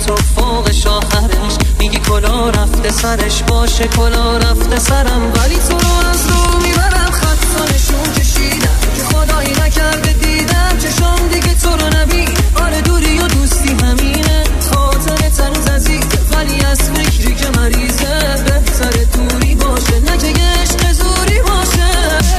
تو فوقش آخرش میگی کلا رفته سرش باشه کلا رفته سرم ولی تو رو از رو میبرم خط نشون کشیدم که خدایی نکرده دیدم چشم دیگه تو رو نبید آره دوری و دوستی همینه خاطر تنوز عزیزه ولی از فکری که مریضه بهتره دوری باشه نه که عشق زوری باشه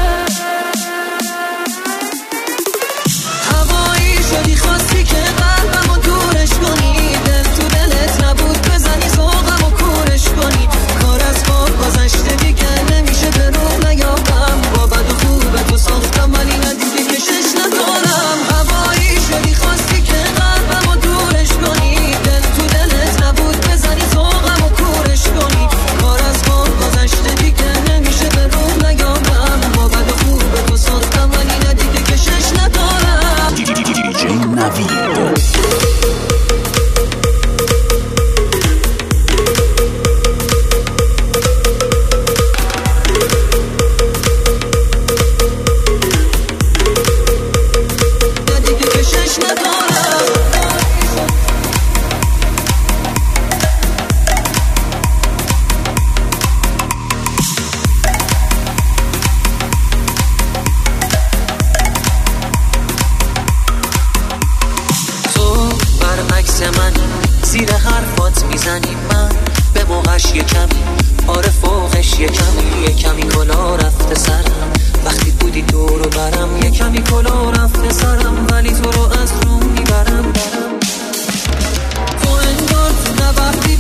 هوایی شدی خواستی که قلبمو دورش کنی دل تو دلت نبود بزنی ذوقم و کورش کنی کار از خواب گذشته دیگه نمیشه به رو نیابم با بد و خوبه تو ساختم ولی ندیدی که شش ندارم هوایی شدی خواستی که قلبمو دورش کنی دل تو دلت نبود بزنی ذوقم و کورش کنی کار از خواب گذشته دیگه نمیشه به رو نیابم با بد و خوبه تو ساختم ولی ندیدی که شش ندارم دیجی نوید زیر حرفات میزنی من به موقعش یه کمی آره فوقش یه کمی کلا رفته سرم وقتی بودی دور و برم یه کمی کلا رفته سرم ولی تو رو از رو میبرم تو انگار تو نبردی